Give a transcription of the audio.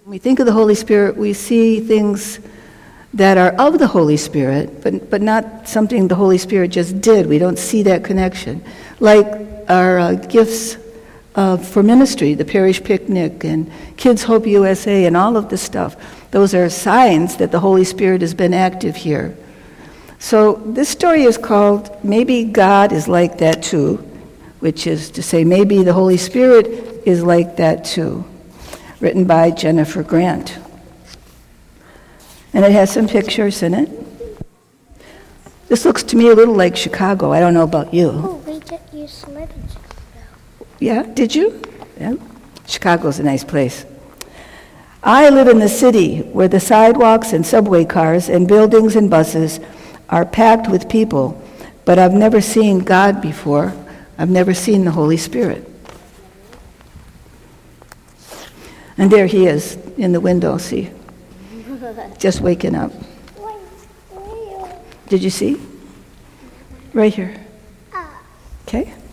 When we think of the Holy Spirit, we see things that are of the Holy Spirit, but not something the Holy Spirit just did. We don't see that connection. Like our gifts for ministry, the parish picnic and Kids Hope USA and all of this stuff. Those are signs that the Holy Spirit has been active here. So this story is called Maybe God is Like That Too, which is to say maybe the Holy Spirit is like that too, written by Jennifer Grant. And it has some pictures in it. This looks to me a little like Chicago. I don't know about you. Oh, we used to live in Chicago. Yeah, did you? Yeah. Chicago's a nice place. I live in the city where the sidewalks and subway cars and buildings and buses are packed with people, but I've never seen God before. I've never seen the Holy Spirit. And there he is in the window, see? Just waking up. Did you see? Right here. Okay?